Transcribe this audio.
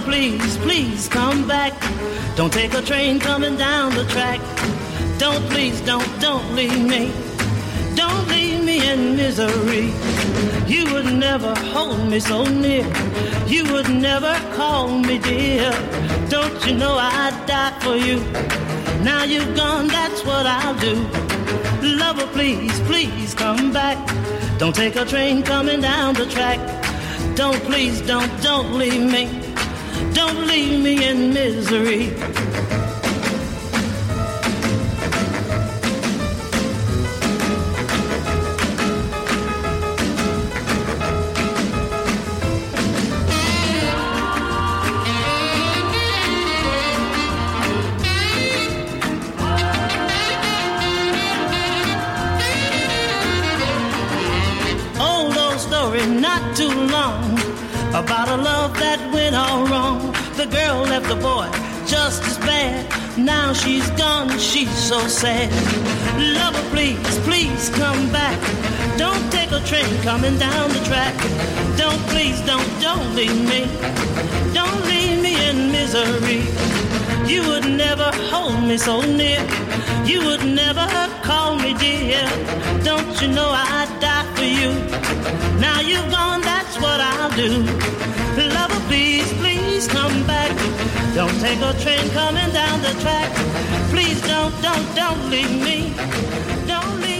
please, please come back. Don't take a train coming down the track. Don't, please, don't leave me. Don't leave me in misery. You would never hold me so near. You would never call me dear. Don't you know I'd die for you? Now you've gone, that's what I'll do. Lover, please, please come back. Don't take a train coming down the track. Don't, please, don't leave me. Don't leave me in misery. Not too long about a love that went all wrong. The girl left the boy just as bad. Now she's gone, she's so sad. Lover, please, please come back. Don't take a train coming down the track. Don't, please, don't leave me. Don't leave me in misery. You would never hold me so near. You would never call me dear. Don't you know I'd die for you? Now you've gone, that's what I'll do. Lover, please, please come back. Don't take a train coming down the track. Please don't leave me. Don't leave me.